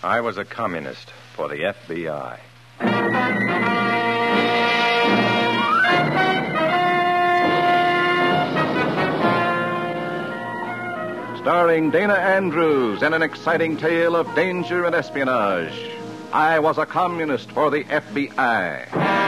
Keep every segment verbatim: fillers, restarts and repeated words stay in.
I was a communist for the F B I. Starring Dana Andrews in an exciting tale of danger and espionage. I was a communist for the F B I.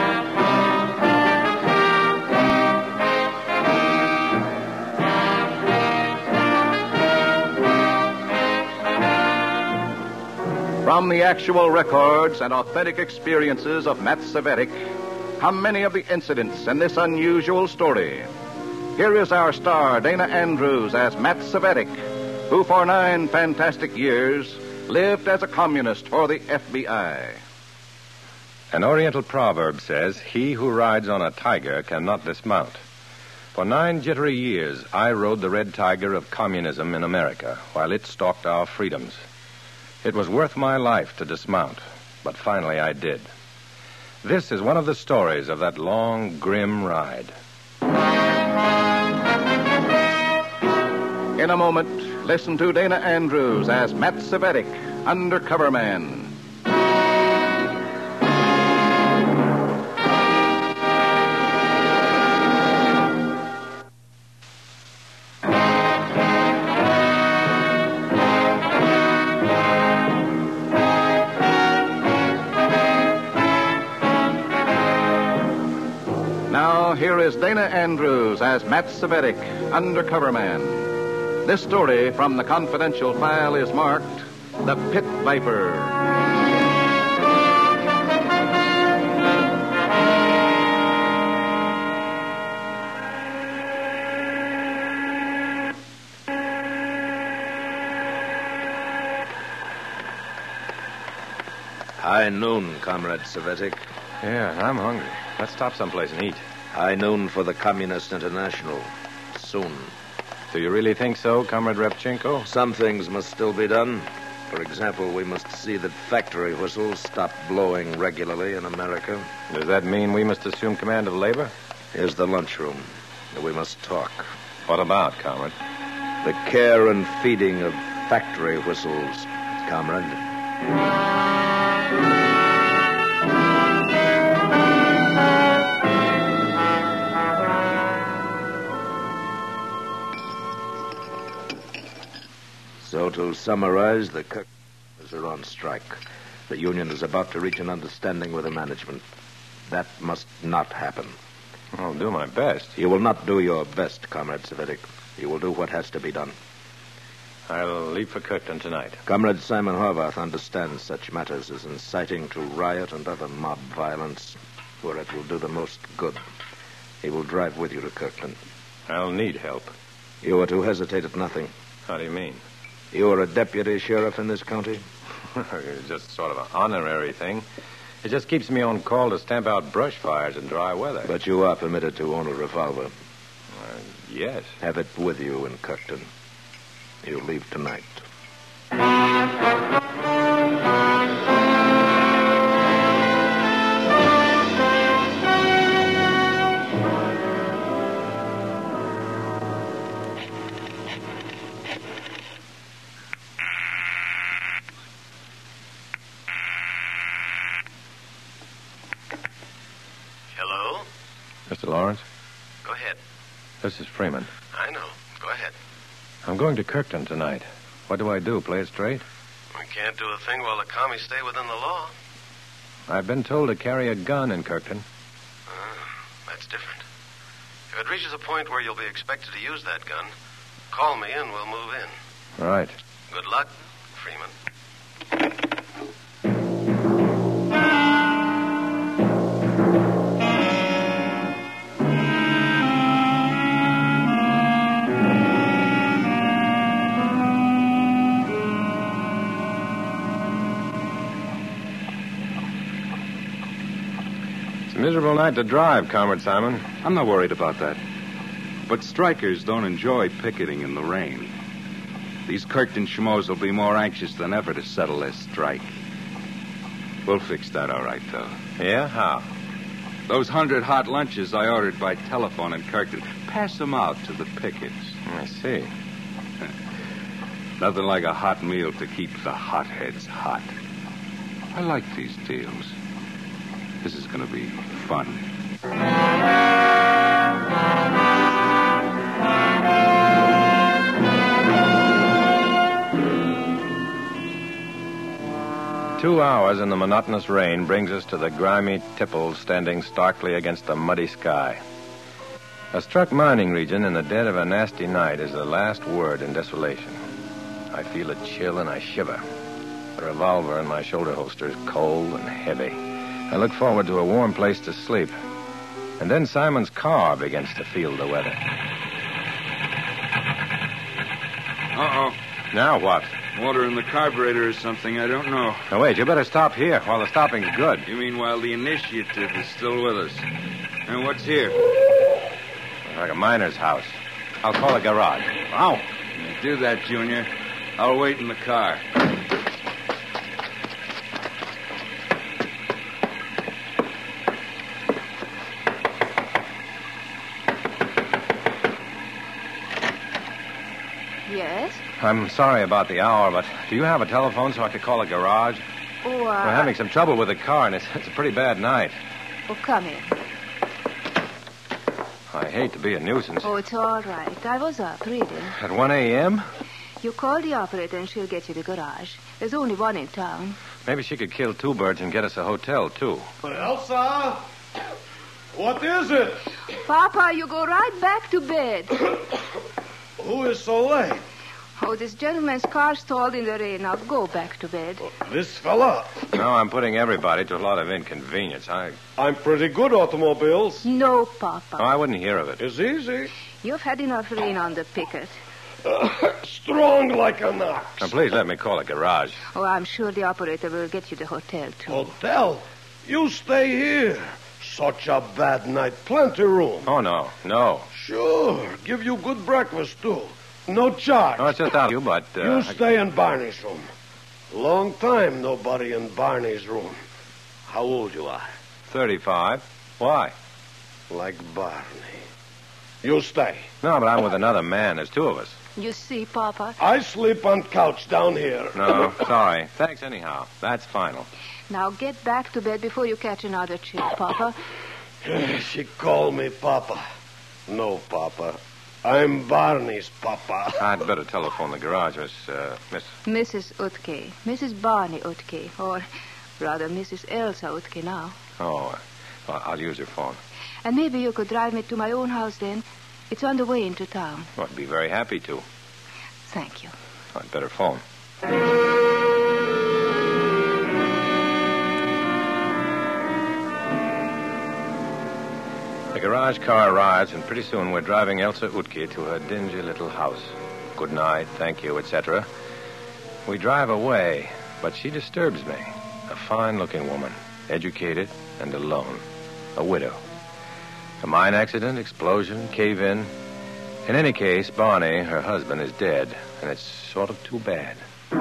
From the actual records and authentic experiences of Matt Cvetic come many of the incidents in this unusual story. Here is our star, Dana Andrews, as Matt Cvetic, who for nine fantastic years lived as a communist for the F B I. An Oriental proverb says, "He who rides on a tiger cannot dismount." For nine jittery years, I rode the red tiger of communism in America while it stalked our freedoms. It was worth my life to dismount, but finally I did. This is one of the stories of that long, grim ride. In a moment, listen to Dana Andrews as Matt Cvetic, Undercover Man. Now, here is Dana Andrews as Matt Cvetic, Undercover Man. This story from the confidential file is marked The Pit Viper. High noon, Comrade Cvetic. Yeah, I'm hungry. Let's stop someplace and eat. High noon for the Communist International. Soon. Do you really think so, Comrade Repchenko? Some things must still be done. For example, we must see that factory whistles stop blowing regularly in America. Does that mean we must assume command of labor? Here's the lunchroom. We must talk. What about, Comrade? The care and feeding of factory whistles, Comrade. So, to summarize, the cookers are on strike. The union is about to reach an understanding with the management. That must not happen. I'll do my best. You will not do your best, Comrade Cvetic. You will do what has to be done. I'll leave for Kirkton tonight. Comrade Simon Horvath understands such matters as inciting to riot and other mob violence, where it will do the most good. He will drive with you to Kirkland. I'll need help. You are to hesitate at nothing. How do you mean? You are a deputy sheriff in this county? It's just sort of an honorary thing. It just keeps me on call to stamp out brush fires in dry weather. But you are permitted to own a revolver. Uh, yes. Have it with you in Kirkton. You leave tonight. Hello? Mister Lawrence? Go ahead. This is Freeman. I know. Go ahead. I'm going to Kirkton tonight. What do I do? Play it straight? We can't do a thing while the commies stay within the law. I've been told to carry a gun in Kirkton. Uh, that's different. If it reaches a point where you'll be expected to use that gun, call me and we'll move in. All right. Good luck, Freeman. Miserable night to drive, Comrade Simon. I'm not worried about that. But strikers don't enjoy picketing in the rain. These Kirkton schmoes will be more anxious than ever to settle their strike. We'll fix that all right, though. Yeah? How? Those hundred hot lunches I ordered by telephone in Kirkton, pass them out to the pickets. I see. Nothing like a hot meal to keep the hotheads hot. I like these deals. This is going to be fun. Two hours in the monotonous rain brings us to the grimy tipple standing starkly against the muddy sky. A struck mining region in the dead of a nasty night is the last word in desolation. I feel a chill and I shiver. The revolver in my shoulder holster is cold and heavy. I look forward to a warm place to sleep. And then Simon's car begins to feel the weather. Uh-oh. Now what? Water in the carburetor or something, I don't know. Now, wait, you better stop here while the stopping's good. You mean while the initiative is still with us? And what's here? Like a miner's house. I'll call a garage. Ow. Do that, Junior. I'll wait in the car. Yes? I'm sorry about the hour, but do you have a telephone so I could call a garage? Oh, uh... We're having some trouble with the car, and it's, it's a pretty bad night. Oh, come in. I hate to be a nuisance. Oh, it's all right. I was up reading. At one a.m.? You call the operator and she'll get you the garage. There's only one in town. Maybe she could kill two birds and get us a hotel, too. Elsa? What is it? Papa, you go right back to bed. Who is so late? Oh, this gentleman's car stalled in the rain. Now go back to bed. This fella. No, I'm putting everybody to a lot of inconvenience. I... I'm pretty good automobiles. No, Papa. Oh, I wouldn't hear of it. It's easy. You've had enough rain on the picket. Uh, strong like an ox. Now, please let me call a garage. Oh, I'm sure the operator will get you the hotel, too. Hotel? You stay here. Such a bad night. Plenty room. Oh, no. No. Sure. Give you good breakfast, too. No charge. No, it's just out you, but... Uh, you stay in Barney's room. Long time nobody in Barney's room. How old you are? thirty-five. Why? Like Barney. You stay. No, but I'm with another man. There's two of us. You see, Papa? I sleep on couch down here. No, sorry. Thanks anyhow. That's final. Now get back to bed before you catch another chill, Papa. She called me Papa. No, Papa. I'm Barney's Papa. I'd better telephone the garage, Miss... Uh, Miss... Missus Utke. Missus Barney Utke. Or rather, Missus Elsa Utke now. Oh, uh, well, I'll use your phone. And maybe you could drive me to my own house then. It's on the way into town. Well, I'd be very happy to. Thank you. I'd better phone. The garage car arrives, and pretty soon we're driving Elsa Utke to her dingy little house. Good night, thank you, et cetera. We drive away, but she disturbs me. A fine-looking woman, educated and alone. A widow. A mine accident, explosion, cave-in. In any case, Barney, her husband, is dead, and it's sort of too bad.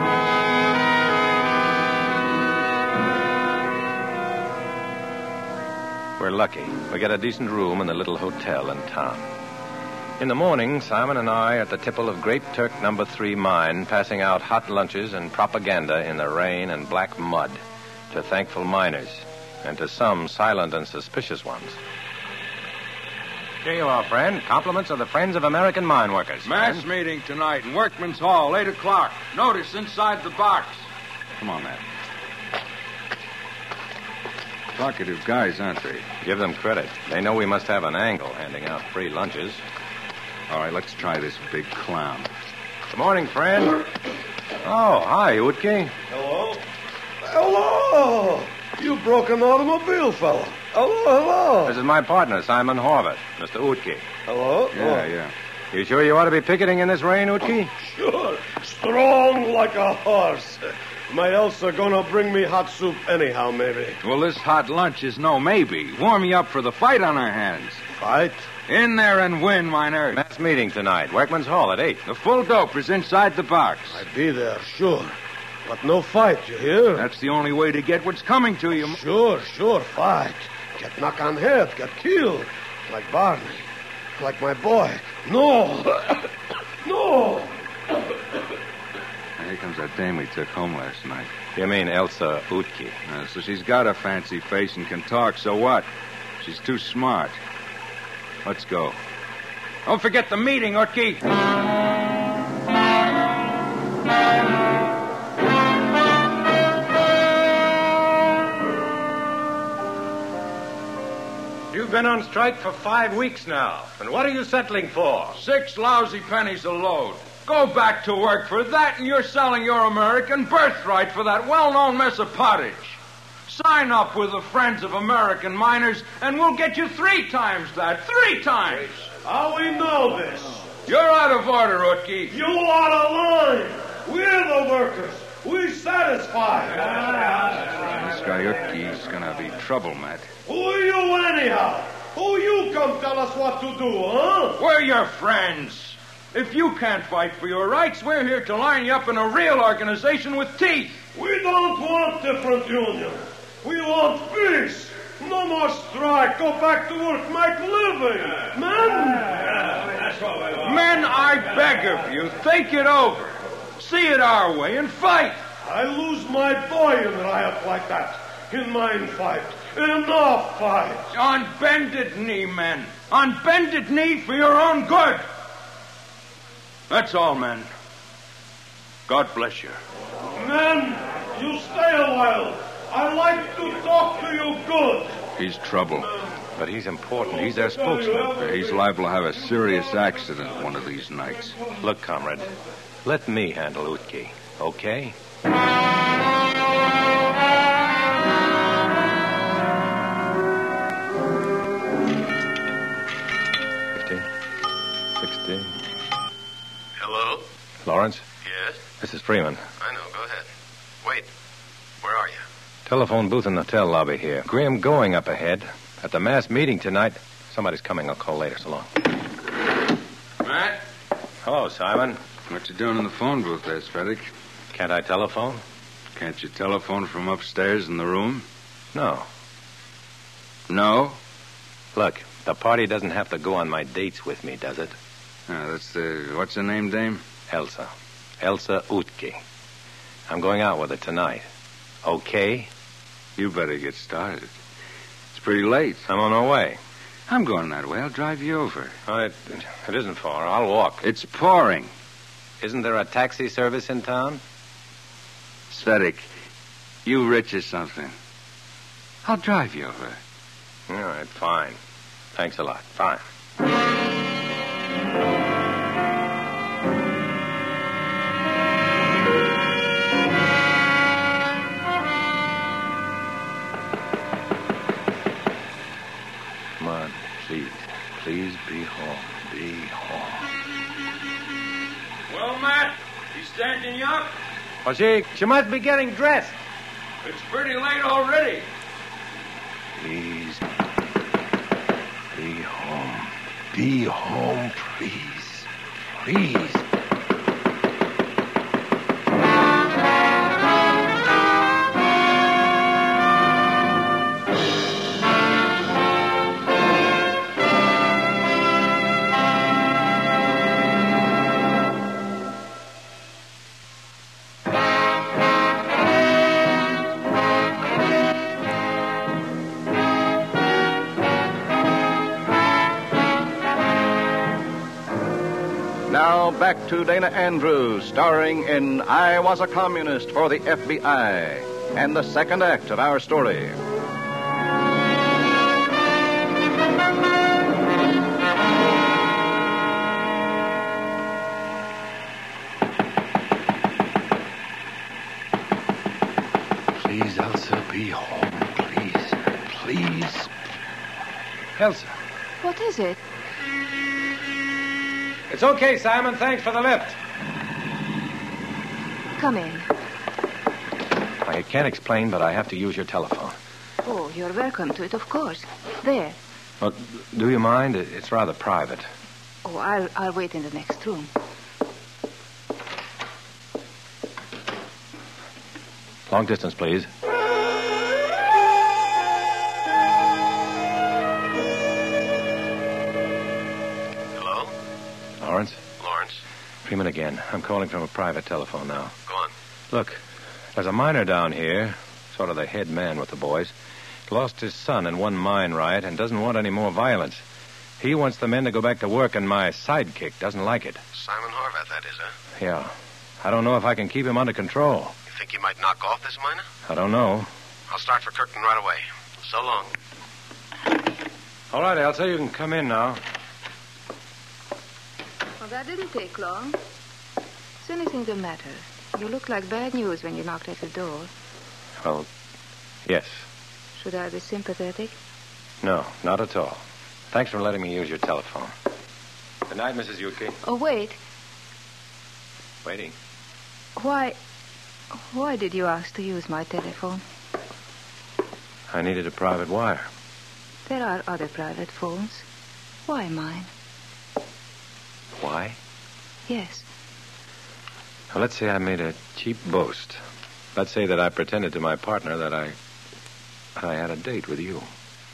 We're lucky. We get a decent room in the little hotel in town. In the morning, Simon and I are at the tipple of Great Turk Number Three mine, passing out hot lunches and propaganda in the rain and black mud to thankful miners and to some silent and suspicious ones. Here you are, friend. Compliments of the Friends of American Mine Workers. Mass friend. meeting tonight in Workman's Hall, eight o'clock. Notice inside the box. Come on, Matt. Talkative guys, aren't they? Give them credit. They know we must have an angle handing out free lunches. All right, let's try this big clown. Good morning, friend. Oh, hi, Utke. Hello? Hello! You broke an automobile, fella. Hello, hello. This is my partner, Simon Horvath, Mister Utke. Hello? Yeah, Oh, yeah. You sure you ought to be picketing in this rain, Utke? Sure. Strong like a horse. My Elsa gonna bring me hot soup anyhow, maybe. Well, this hot lunch is no maybe. Warm me up for the fight on our hands. Fight? In there and win, miner. Mass meeting tonight, Workman's Hall at eight. The full dope is inside the box. I be there, sure. But no fight, you hear? That's the only way to get what's coming to you. Sure, sure, fight. Get knock on head, get killed. Like Barney. Like my boy. No. No. Hey, Here comes that dame we took home last night. You mean Elsa Utke? Uh, so she's got a fancy face and can talk, so what? She's too smart. Let's go. Don't forget the meeting, Utke. You've been on strike for five weeks now. And what are you settling for? Six lousy pennies a load. Go back to work for that, and you're selling your American birthright for that well-known mess of pottage. Sign up with the Friends of American Miners, and we'll get you three times that. Three times. How we know this? You're out of order, Utke. You out of line. We're the workers. We satisfied. This guy Utke's gonna be trouble, Matt. Who are you anyhow? Who you come tell us what to do, huh? We're your friends. If you can't fight for your rights, we're here to line you up in a real organization with teeth. We don't want different union. We want peace. No more strike. Go back to work. Make living. Men? Men, I beg of you, think it over. See it our way and fight. I lose my boy in riot like that. In mine fight. Enough fight. On bended knee, men. On bended knee for your own good. That's all, men. God bless you. Men, you stay a while. I like to talk to you good. He's trouble. But he's important. He's their spokesman. He's liable to have a serious accident one of these nights. Look, comrade, let me handle Utke, okay? Fifty, sixty. Hello? Lawrence, Yes? this is Freeman. I know. Go ahead. Wait. Where are you? Telephone booth in the hotel lobby here. Graham going up ahead. At the mass meeting tonight. Somebody's coming. I'll call later. So long. Matt? Hello, Simon. What you doing in the phone booth there, Svedic? Can't I telephone? Can't you telephone from upstairs in the room? No. No? Look, the party doesn't have to go on my dates with me, does it? Ah, that's the... What's her name, dame? Elsa. Elsa Utke. I'm going out with her tonight. Okay? You better get started. It's pretty late. I'm on my way. I'm going that way. I'll drive you over. Oh, it, it isn't far. I'll walk. It's pouring. Isn't there a taxi service in town? Svedic, you rich or something. I'll drive you over. All right, fine. Thanks a lot. Fine. Come on, please. Please be home. Be home. Well, Matt, you standing up? Well, she, she must be getting dressed. It's pretty late already. Please. Be home. Be home, please. Please. Now back to Dana Andrews, starring in I Was a Communist for the F B I, and the second act of our story. Please, Elsa, be home. Please. Please. Elsa. What is it? It's okay, Simon. Thanks for the lift. Come in. I can't explain, but I have to use your telephone. Oh, you're welcome to it, of course. There. Well, do you mind? It- It's rather private. Oh, I'll, I'll wait in the next room. Long distance, please. Hello? Lawrence? Lawrence? Freeman again. I'm calling from a private telephone now. Go on. Look, there's a miner down here, sort of the head man with the boys. Lost his son in one mine riot and doesn't want any more violence. He wants the men to go back to work, and my sidekick doesn't like it. Simon Horvath, that is, huh? Yeah. I don't know if I can keep him under control. You think he might knock off this miner? I don't know. I'll start for Kirkton right away. So long. All right, Elsa, you can come in now. Well, that didn't take long. Is anything the matter? You looked like bad news when you knocked at the door. Well, yes. Should I be sympathetic? No, not at all. Thanks for letting me use your telephone. Good night, Missus Yutke. Oh, wait. Waiting. Why... Why did you ask to use my telephone? I needed a private wire. There are other private phones. Why mine? Why? Yes. Well, let's say I made a cheap boast. Let's say that I pretended to my partner that I... I had a date with you.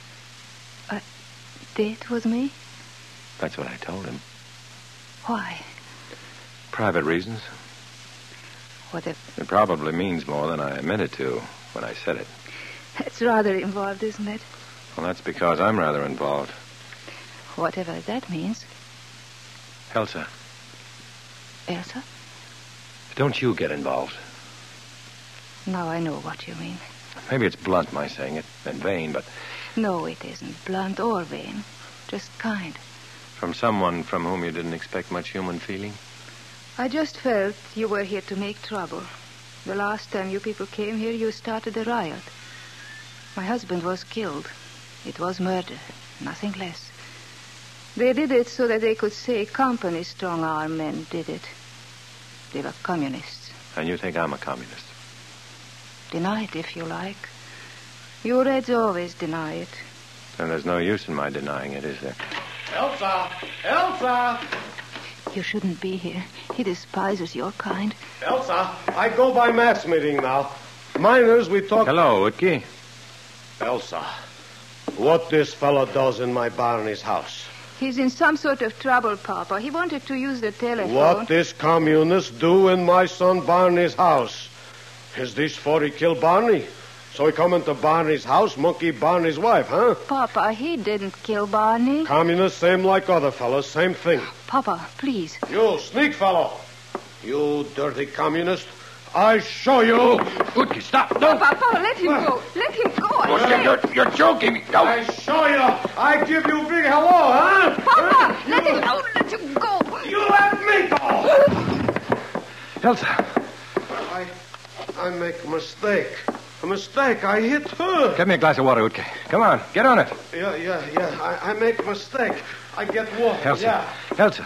A date with me? That's what I told him. Why? Private reasons. What if... It probably means more than I admitted to when I said it. It's rather involved, isn't it? Well, that's because I'm rather involved. Whatever that means. Elsa, Elsa? don't you get involved. Now I know what you mean. Maybe it's blunt, my saying it, and vain, but... No, it isn't blunt or vain. Just kind. From someone from whom you didn't expect much human feeling? I just felt you were here to make trouble. The last time you people came here, you started a riot. My husband was killed. It was murder, nothing less. They did it so that they could say company strong-arm men did it. They were communists. And you think I'm a communist? Deny it if you like. You Reds always deny it. Then there's no use in my denying it, is there? Elsa! Elsa! You shouldn't be here. He despises your kind. Elsa, I go by mass meeting now. Miners, we talk... Hello, Utke. Elsa, what this fellow does in my Barney's house? He's in some sort of trouble, Papa. He wanted to use the telephone. What this communist do in my son Barney's house? Is this for he kill Barney? So he come into Barney's house, monkey Barney's wife, huh? Papa, he didn't kill Barney. Communist, same like other fellas, same thing. Papa, please. You, sneak fellow. You dirty communist. I show you. Utke, stop. No. Papa, Papa, let him go. Let him go. I Oh, say. you're, you're joking me. No. I show you. I give you big hello, huh? Papa, let him go. Let him go. You let me go. Elsa, I, I make a mistake. A mistake. I hit her. get me a glass of water, Utke. Come on, get on it. Yeah, yeah, yeah. I, I make a mistake. I get water. Elsa, Yeah. Elsa,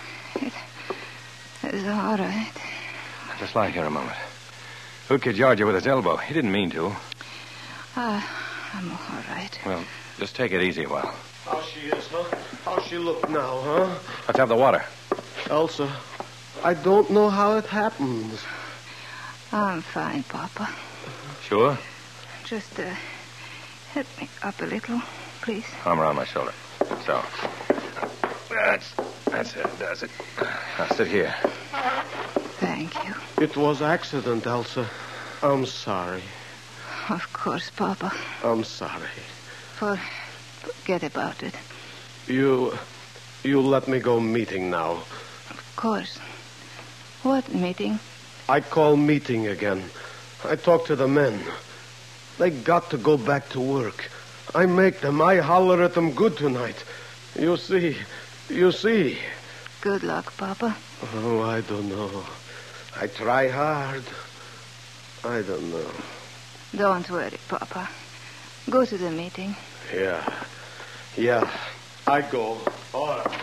It's all right. just lie here a moment. Utke jarred you with his elbow. He didn't mean to. Uh, I'm all right. Well, just take it easy a while. How she is, huh? How she look now, huh? Let's have the water. Elsa, I don't know how it happens. I'm fine, Papa. Sure? Just, uh, help me up a little, please. Arm around my shoulder. So. That's, that's it, does it. Now sit here. Thank you. It was accident, Elsa. I'm sorry. Of course, Papa. I'm sorry. For, forget about it. You, you let me go meeting now. Of course. What meeting? I call meeting again. I talk to the men. They got to go back to work. I make them. I holler at them good tonight. You see. You see. Good luck, Papa. Oh, I don't know. I try hard. I don't know. Don't worry, Papa. Go to the meeting. Yeah. Yeah. I go. All right.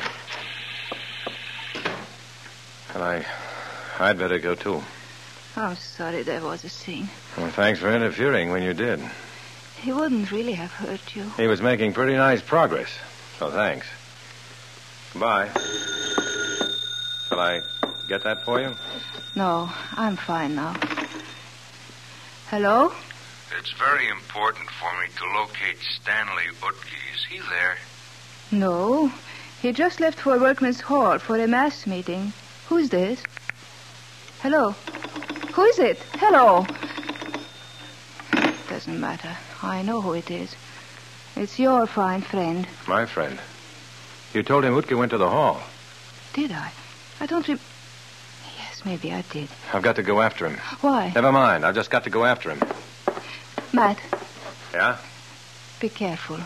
And I... I'd better go, too. I'm sorry there was a scene. Well, thanks for interfering when you did. He wouldn't really have hurt you. He was making pretty nice progress. So thanks. Goodbye. Shall I get that for you? No, I'm fine now. Hello? It's very important for me to locate Stanley Utke. Is he there? No. He just left for Workman's Hall for a mass meeting. Who's this? Hello? Who is it? Hello. Doesn't matter. I know who it is. It's your fine friend. My friend. You told him Utke went to the hall. Did I? I don't re... Yes, maybe I did. I've got to go after him. Why? Never mind. I've just got to go after him. Matt. Yeah? Be careful.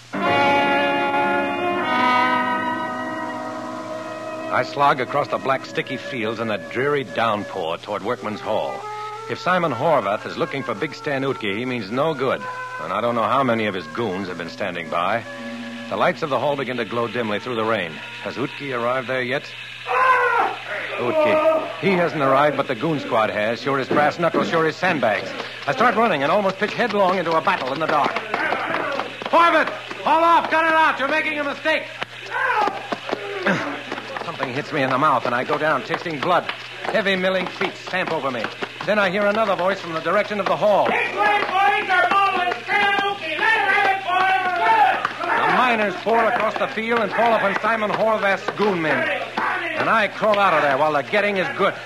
I slog across the black, sticky fields in a dreary downpour toward Workman's Hall. If Simon Horvath is looking for Big Stan Utke, he means no good. And I don't know how many of his goons have been standing by. The lights of the hall begin to glow dimly through the rain. Has Utke arrived there yet? Utke. He hasn't arrived, but the goon squad has. Sure as brass knuckles, sure as sandbags. I start running and almost pitch headlong into a battle in the dark. Horvath! Haul off! Cut it out! You're making a mistake! Something hits me in the mouth, and I go down, tasting blood. Heavy milling feet stamp over me. Then I hear another voice from the direction of the hall. This way, boys! Our ball is Uke! Let her have it, boys! Good! The miners pour across the field and fall upon Simon Horvath's goon men. And I crawl out of there while the getting is good.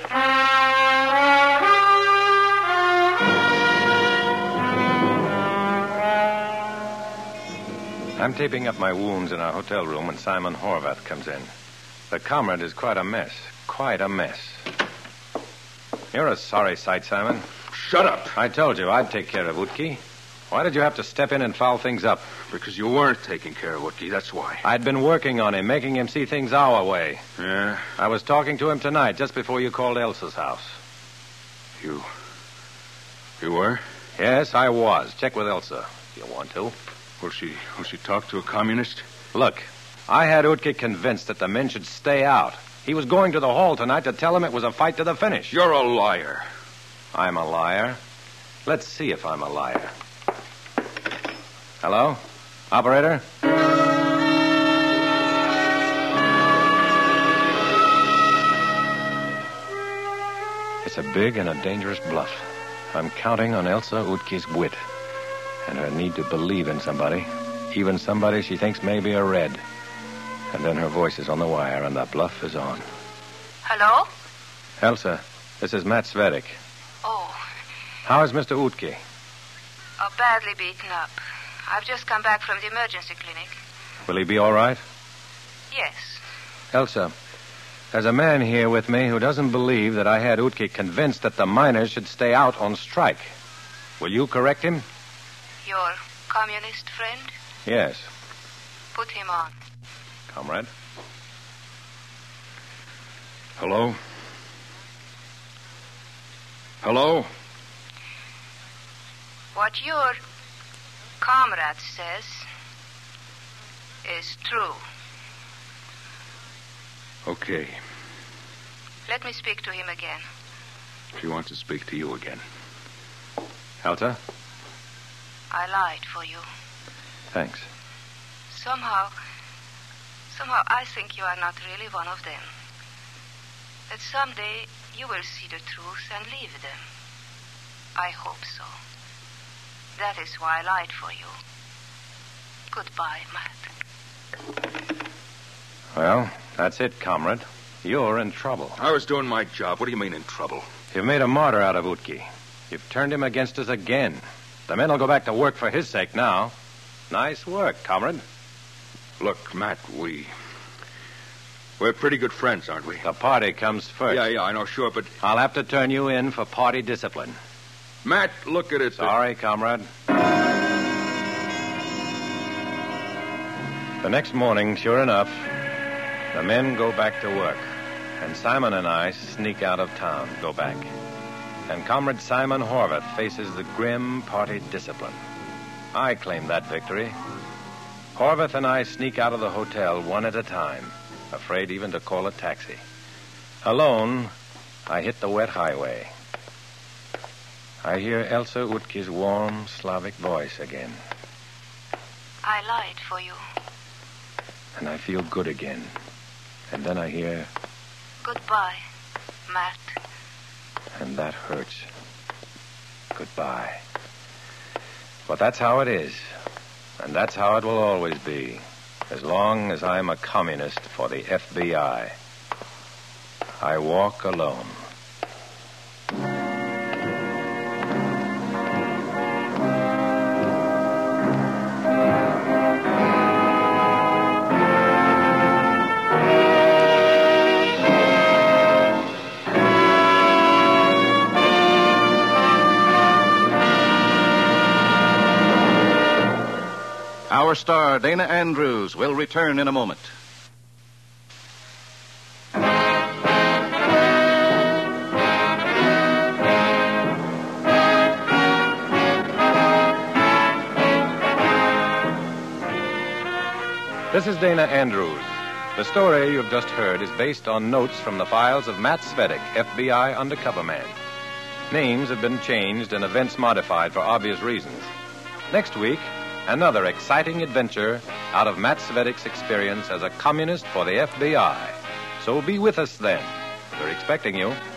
I'm taping up my wounds in our hotel room when Simon Horvath comes in. The comrade is quite a mess. Quite a mess. You're a sorry sight, Simon. Shut up. I told you I'd take care of Utke. Why did you have to step in and foul things up? Because you weren't taking care of Utke, that's why. I'd been working on him, making him see things our way. Yeah? I was talking to him tonight, just before you called Elsa's house. You... You were? Yes, I was. Check with Elsa, if you want to. Will she... Will she talk to a communist? Look, I had Utke convinced that the men should stay out. He was going to the hall tonight to tell him it was a fight to the finish. You're a liar. I'm a liar. Let's see if I'm a liar. Hello? Operator? It's a big and a dangerous bluff. I'm counting on Elsa Utke's wit and her need to believe in somebody, even somebody she thinks may be a Red. And then her voice is on the wire and the bluff is on. Hello? Elsa, this is Matt Svedik. Oh. How is Mister Utke? Oh, badly beaten up. I've just come back from the emergency clinic. Will he be all right? Yes. Elsa, there's a man here with me who doesn't believe that I had Utke convinced that the miners should stay out on strike. Will you correct him? Your communist friend? Yes. Put him on. Comrade? Hello? Hello? What your comrade says is true. Okay. Let me speak to him again. She wants to speak to you again. Elsa? I lied for you. Thanks. Somehow, somehow I think you are not really one of them. That someday you will see the truth and leave them. I hope so. That is why I lied for you. Goodbye, Matt. Well, that's it, comrade. You're in trouble. I was doing my job. What do you mean in trouble? You've made a martyr out of Utke. You've turned him against us again. The men will go back to work for his sake now. Nice work, comrade. Look, Matt, we... We're pretty good friends, aren't we? The party comes first. Yeah, yeah, I know, sure, but... I'll have to turn you in for party discipline. Matt, look at it. Sorry, comrade. The next morning, sure enough, the men go back to work. And Simon and I sneak out of town, go back. And Comrade Simon Horvath faces the grim party discipline. I claim that victory. Horvath and I sneak out of the hotel one at a time, afraid even to call a taxi. Alone, I hit the wet highway. I hear Elsa Utke's warm Slavic voice again. I lied for you. And I feel good again. And then I hear... Goodbye, Matt. And that hurts. Goodbye. But that's how it is. And that's how it will always be. As long as I'm a communist for the F B I. I walk alone. Our star, Dana Andrews, will return in a moment. This is Dana Andrews. The story you've just heard is based on notes from the files of Matt Svedek, F B I undercover man. Names have been changed and events modified for obvious reasons. Next week, another exciting adventure out of Matt Svedek's experience as a communist for the F B I. So be with us then. We're expecting you.